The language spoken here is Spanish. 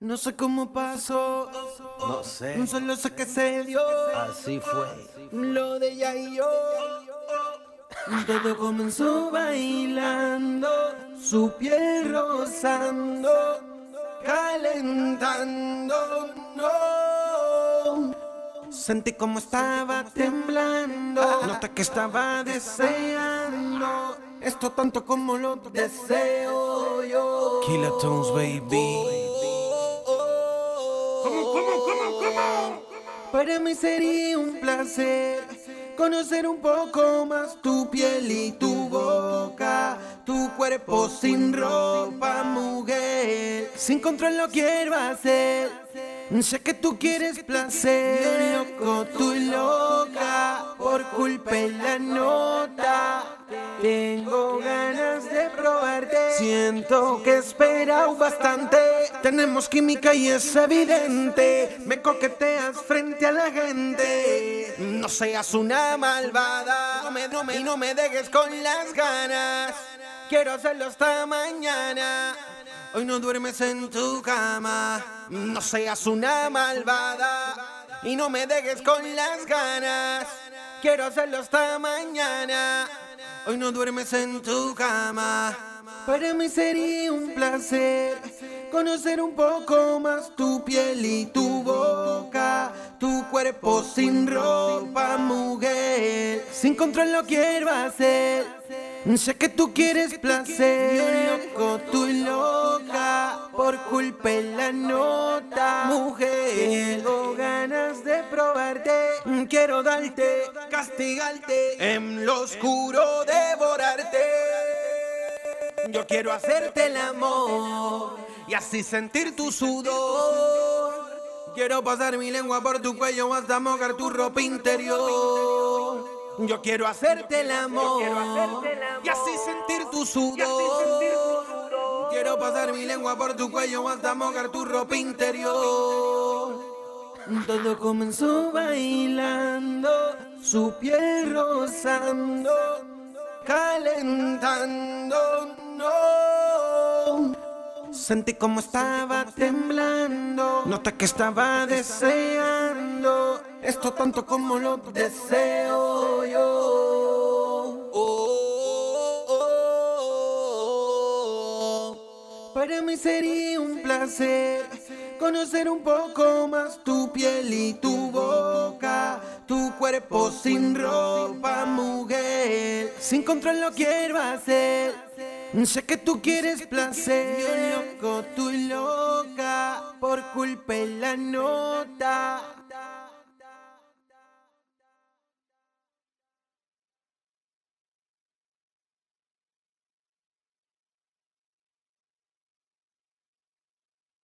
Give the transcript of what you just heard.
No sé cómo pasó, No sé, solo sé que se dio así fue. lo de ella y yo. Todo comenzó bailando, su piel rozando, calentando, no. Sentí como estaba temblando, noté que estaba deseando esto tanto como lo deseo yo. Kilatones, baby. ¿Cómo? Para mí sería un placer conocer un poco más tu piel y tu boca, tu cuerpo sin ropa, mujer. Sin control lo quiero hacer. Sé que tú quieres placer, loco, tú loca, por culpa de la nota. Tengo ganas de probarte. Siento que he esperado bastante. Tenemos química y es evidente. Me coqueteas frente a la gente. No seas una malvada. No me dejes con las ganas. Quiero hacerlo hasta mañana. Hoy no duermes en tu cama. No seas una malvada. Y no me dejes con las ganas. Quiero hacerlo hasta mañana. Hoy no duermes en tu cama. Para mí sería un placer conocer un poco más tu piel y tu boca, tu cuerpo sin ropa, mujer. Sin control lo quiero hacer. Sé que tú quieres placer, loco, tú loca, por culpa de la nota, mujer. Tengo ganas de probarte, quiero darte, castigarte, en lo oscuro devorarte. Yo quiero hacerte el amor y así sentir tu sudor. Quiero pasar mi lengua por tu cuello hasta mojar tu ropa interior. Yo quiero hacerte el amor y así sentir tu sudor. Quiero pasar mi lengua por tu cuello hasta mojar tu ropa interior. Todo comenzó bailando, su piel rozando, calentando, no. Sentí como estaba temblando, noté que estaba deseando esto tanto como lo deseo yo. Para mí sería un placer conocer un poco más tu piel y tu boca, tu cuerpo sin ropa, mujer. Sin control lo quiero hacer. Sé que tú quieres placer, loco, tú loca, por culpa de la nota.